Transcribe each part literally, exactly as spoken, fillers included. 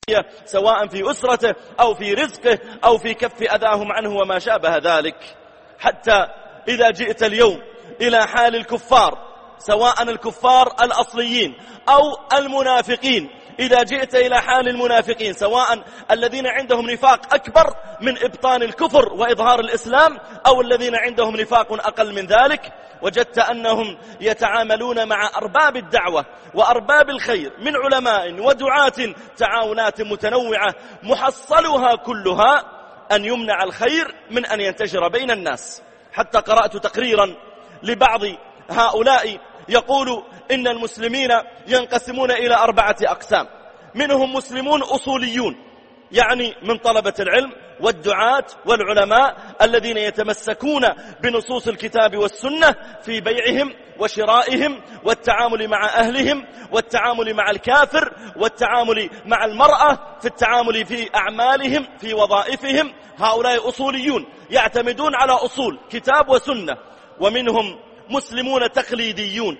سواء في أسرته أو في رزقه أو في كف أذاهم عنه وما شابه ذلك. حتى إذا جئت اليوم إلى حال الكفار، سواء الكفار الأصليين أو المنافقين، إذا جئت إلى حال المنافقين سواء الذين عندهم نفاق أكبر من إبطان الكفر وإظهار الإسلام أو الذين عندهم نفاق أقل من ذلك، وجدت أنهم يتعاملون مع أرباب الدعوة وأرباب الخير من علماء ودعاة تعاونات متنوعة محصلها كلها أن يمنع الخير من أن ينتشر بين الناس. حتى قرأت تقريرا لبعض هؤلاء يقول إن المسلمين ينقسمون إلى أربعة أقسام، منهم مسلمون أصوليون، يعني من طلبة العلم والدعاة والعلماء الذين يتمسكون بنصوص الكتاب والسنة في بيعهم وشرائهم والتعامل مع أهلهم والتعامل مع الكافر والتعامل مع المرأة في التعامل في أعمالهم في وظائفهم. هؤلاء أصوليون يعتمدون على أصول كتاب وسنة. ومنهم مسلمون تقليديون،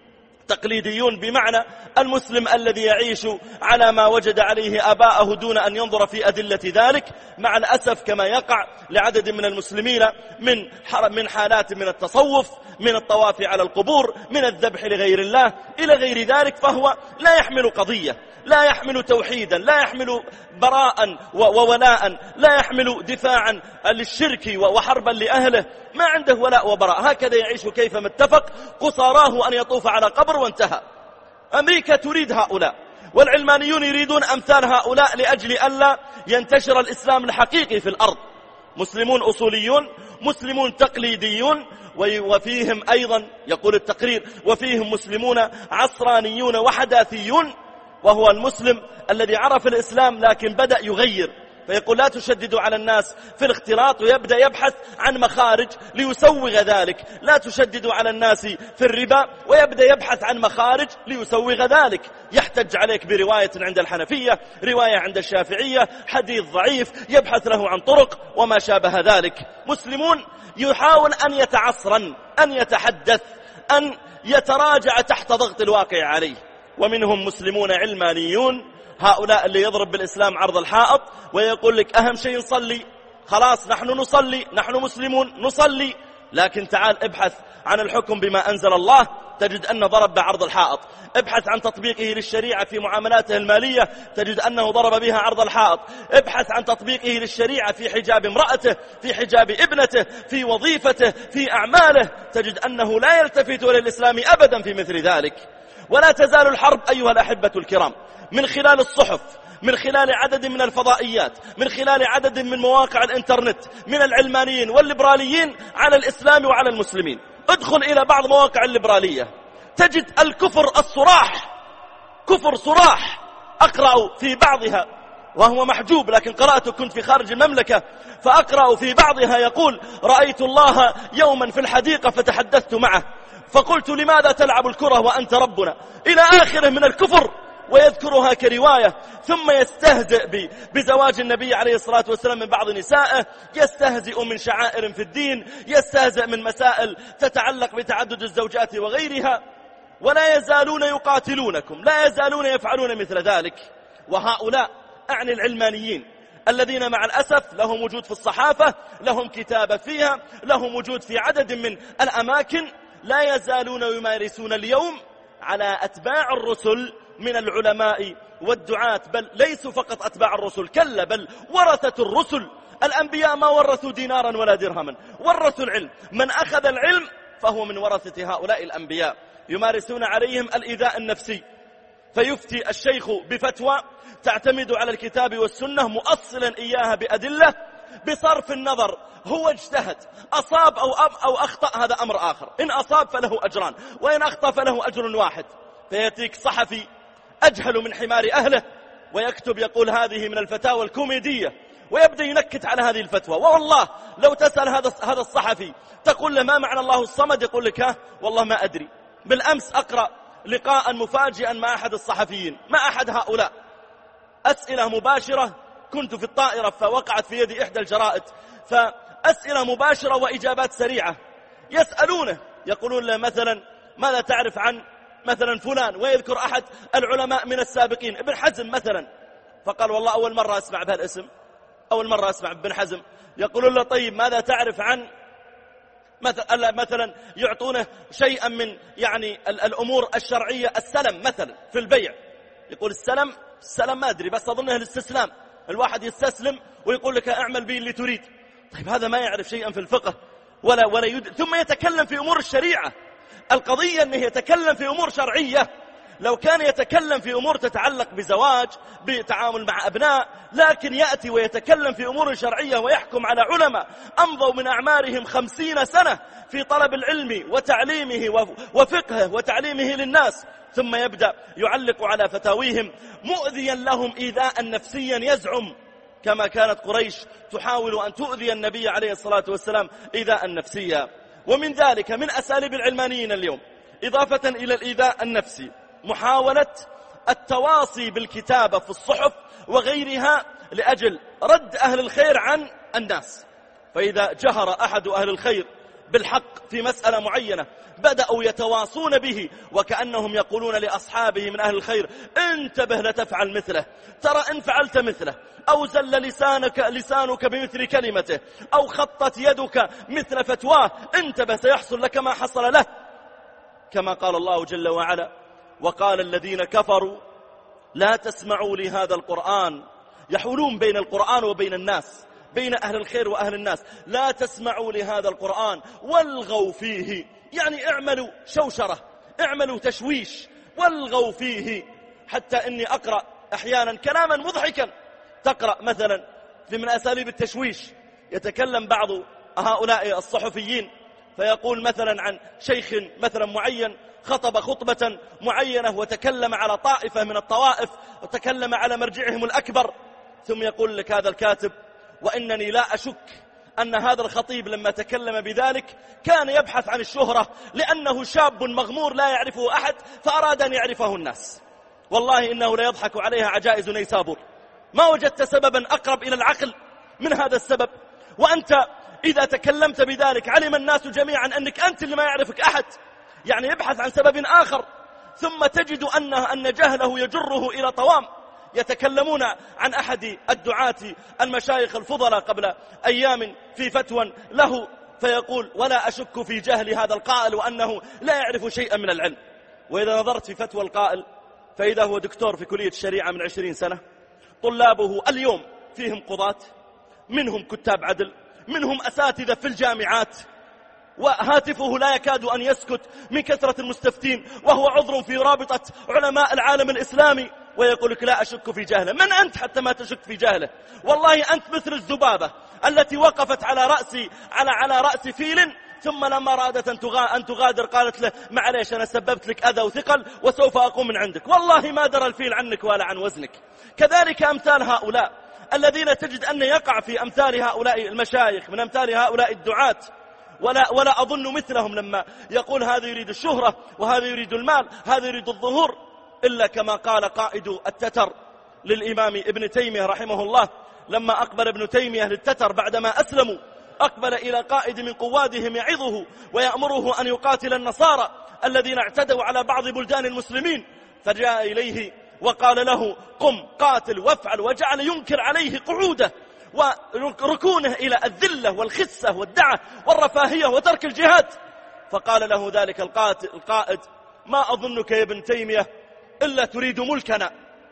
تقليديون بمعنى المسلم الذي يعيش على ما وجد عليه آباءه دون أن ينظر في أدلة ذلك، مع الأسف كما يقع لعدد من المسلمين من من حالات من التصوف، من الطواف على القبور، من الذبح لغير الله إلى غير ذلك. فهو لا يحمل قضية، لا يحمل توحيدا، لا يحمل براء وولاء، لا يحمل دفاعا للشرك وحربا لأهله، ما عنده ولاء وبراء، هكذا يعيش كيفما اتفق، قصاراه أن يطوف على قبر وانتهى. أمريكا تريد هؤلاء، والعلمانيون يريدون أمثال هؤلاء لأجل ألا ينتشر الإسلام الحقيقي في الأرض. مسلمون أصوليون، مسلمون تقليديون، وفيهم أيضا يقول التقرير وفيهم مسلمون عصرانيون وحداثيون، وهو المسلم الذي عرف الإسلام لكن بدأ يغير، فيقول لا تشددوا على الناس في الاختلاط، ويبدأ يبحث عن مخارج ليسوغ ذلك. لا تشددوا على الناس في الربا، ويبدأ يبحث عن مخارج ليسوغ ذلك. يحتج عليك برواية عند الحنفية، رواية عند الشافعية، حديث ضعيف، يبحث له عن طرق وما شابه ذلك. مسلمون يحاول أن يتعصرن، أن يتحدث، أن يتراجع تحت ضغط الواقع عليه. ومنهم مسلمون علمانيون، هؤلاء اللي يضرب بالإسلام عرض الحائط ويقول لك أهم شيء نصلي، خلاص نحن نصلي، نحن مسلمون نصلي، لكن تعال ابحث عن الحكم بما أنزل الله تجد أنه ضرب بعرض الحائط. ابحث عن تطبيقه للشريعة في معاملاته المالية تجد أنه ضرب بها عرض الحائط. ابحث عن تطبيقه للشريعة في حجاب امرأته، في حجاب ابنته، في وظيفته، في أعماله، تجد أنه لا يلتفت إلى الإسلام أبدا في مثل ذلك. ولا تزال الحرب أيها الأحبة الكرام من خلال الصحف، من خلال عدد من الفضائيات، من خلال عدد من مواقع الانترنت من العلمانيين والليبراليين على الإسلام وعلى المسلمين. ادخل إلى بعض مواقع الليبرالية تجد الكفر الصراح، كفر صراح. أقرأ في بعضها وهو محجوب، لكن قرأته كنت في خارج المملكة، فأقرأ في بعضها يقول رأيت الله يوما في الحديقة فتحدثت معه فقلت لماذا تلعب الكرة وأنت ربنا، إلى آخره من الكفر، ويذكرها كرواية. ثم يستهزئ بزواج النبي عليه الصلاة والسلام من بعض نسائه، يستهزئ من شعائر في الدين، يستهزئ من مسائل تتعلق بتعدد الزوجات وغيرها. ولا يزالون يقاتلونكم، لا يزالون يفعلون مثل ذلك. وهؤلاء أعني العلمانيين الذين مع الأسف لهم وجود في الصحافة، لهم كتابة فيها، لهم وجود في عدد من الأماكن، لا يزالون يمارسون اليوم على أتباع الرسل من العلماء والدعاة، بل ليسوا فقط أتباع الرسل، كلا بل ورثة الرسل. الأنبياء ما ورثوا دينارا ولا درهما، ورثوا العلم. من أخذ العلم فهو من ورثة هؤلاء الأنبياء. يمارسون عليهم الإيذاء النفسي، فيفتي الشيخ بفتوى تعتمد على الكتاب والسنة مؤصلا إياها بأدلة، بصرف النظر هو اجتهد، أصاب أو, أو أخطأ هذا أمر آخر، إن أصاب فله أجران وإن أخطأ فله أجر واحد. فيأتيك صحفي أجهل من حمار أهله ويكتب يقول هذه من الفتاوى الكوميدية، ويبدأ ينكت على هذه الفتوى. والله لو تسأل هذا هذا الصحفي تقول له ما معنى الله الصمد، يقول لك ها والله ما أدري. بالأمس أقرأ لقاء مفاجئا مع أحد الصحفيين، مع أحد هؤلاء، أسئلة مباشرة، كنت في الطائرة فوقعت في يدي إحدى الجرائد، فأسئلة مباشرة وإجابات سريعة. يسألونه يقولون له مثلا ماذا تعرف عن مثلا فلان، ويذكر أحد العلماء من السابقين ابن حزم مثلا، فقال والله أول مرة أسمع بهالاسم، أول مرة أسمع بن حزم. يقولون له طيب ماذا تعرف عن مثلا يعطونه شيئا من يعني الأمور الشرعية، السلم مثلا في البيع. يقول السلم السلم ما أدري، بس أظنه الاستسلام، الواحد يستسلم ويقول لك اعمل به اللي تريد. طيب هذا ما يعرف شيئا في الفقه ولا ولا يد... ثم يتكلم في أمور الشريعة. القضية أنه يتكلم في أمور شرعية. لو كان يتكلم في أمور تتعلق بزواج، بتعامل مع أبناء، لكن يأتي ويتكلم في أمور شرعية ويحكم على علماء أمضوا من أعمارهم خمسين سنة في طلب العلم وتعليمه وفقهه وتعليمه للناس، ثم يبدأ يعلق على فتاويهم مؤذيا لهم إيذاء نفسيا، يزعم كما كانت قريش تحاول أن تؤذي النبي عليه الصلاة والسلام إيذاء نفسيا. ومن ذلك من أساليب العلمانيين اليوم إضافة إلى الإيذاء النفسي محاولة التواصي بالكتابة في الصحف وغيرها لأجل رد أهل الخير عن الناس. فإذا جهر أحد أهل الخير بالحق في مسألة معينة بدأوا يتواصون به وكأنهم يقولون لأصحابه من أهل الخير انتبه لتفعل مثله، ترى إن فعلت مثله أو زل لسانك, لسانك بمثل كلمته أو خطت يدك مثل فتواه انتبه سيحصل لك ما حصل له. كما قال الله جل وعلا وقال الذين كفروا لا تسمعوا لهذا القرآن، يحولون بين القرآن وبين الناس، بين أهل الخير وأهل الناس. لا تسمعوا لهذا القرآن والغوا فيه، يعني اعملوا شوشرة، اعملوا تشويش، والغوا فيه. حتى إني أقرأ أحيانا كلاما مضحكا، تقرأ مثلا في من أساليب التشويش يتكلم بعض هؤلاء الصحفيين فيقول مثلا عن شيخ مثلا معين خطب خطبة معينة وتكلم على طائفة من الطوائف وتكلم على مرجعهم الأكبر، ثم يقول لك هذا الكاتب وإنني لا أشك أن هذا الخطيب لما تكلم بذلك كان يبحث عن الشهرة لأنه شاب مغمور لا يعرفه أحد فأراد أن يعرفه الناس. والله إنه لا يضحك عليها عجائز نيسابور. ما وجدت سببا أقرب إلى العقل من هذا السبب. وأنت إذا تكلمت بذلك علم الناس جميعا أنك أنت اللي ما يعرفك أحد، يعني يبحث عن سبب آخر، ثم تجد أن أن جهله يجره إلى طوام. يتكلمون عن أحد الدعاة المشايخ الفضلاء قبل أيام في فتوى له فيقول ولا أشك في جهل هذا القائل وأنه لا يعرف شيئا من العلم. وإذا نظرت في فتوى القائل فإذا هو دكتور في كلية الشريعة من عشرين سنة، طلابه اليوم فيهم قضاة، منهم كتاب عدل، منهم أساتذة في الجامعات، وهاتفه لا يكاد أن يسكت من كثرة المستفتين، وهو عذر في رابطة علماء العالم الإسلامي، ويقول لك لا أشك في جهله. من أنت حتى ما تشك في جهله؟ والله أنت مثل الذبابة التي وقفت على رأس على على رأس فيل، ثم لما أرادت أن تغادر قالت له معليش أنا سببت لك أذى وثقل وسوف أقوم من عندك. والله ما درى الفيل عنك ولا عن وزنك. كذلك أمثال هؤلاء الذين تجد أن يقع في أمثال هؤلاء المشايخ من أمثال هؤلاء الدعاة، ولا, ولا أظن مثلهم لما يقول هذا يريد الشهرة وهذا يريد المال، هذا يريد الظهور، إلا كما قال قائد التتر للإمام ابن تيمية رحمه الله لما أقبل ابن تيمية للتتر بعدما أسلموا، أقبل إلى قائد من قوادهم يعظه ويأمره أن يقاتل النصارى الذين اعتدوا على بعض بلدان المسلمين، فجاء إليه وقال له قم قاتل وافعل، وجعل ينكر عليه قعوده وركونه إلى الذلة والخسة والدعة والرفاهية وترك الجهاد. فقال له ذلك القائد ما أظنك يا ابن تيمية إلا تريد ملكنا،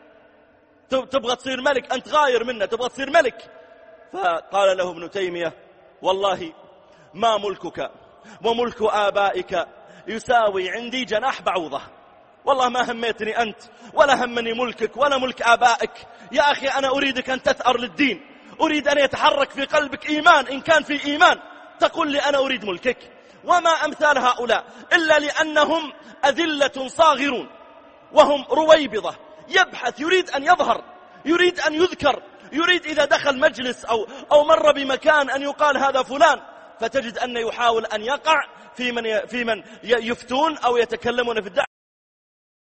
تبغى تصير ملك، أنت غاير منا تبغى تصير ملك. فقال له ابن تيمية والله ما ملكك وملك آبائك يساوي عندي جناح بعوضة، والله ما هميتني أنت ولا همني ملكك ولا ملك آبائك. يا أخي أنا أريدك أن تثأر للدين، أريد أن يتحرك في قلبك إيمان، إن كان في إيمان تقول لي أنا أريد ملكك. وما أمثال هؤلاء إلا لأنهم أذلة صاغرون وهم رويبضة، يبحث يريد أن يظهر، يريد أن يذكر، يريد إذا دخل مجلس أو, أو مر بمكان أن يقال هذا فلان، فتجد أن يحاول أن يقع في من, في من يفتون أو يتكلمون في الدعوة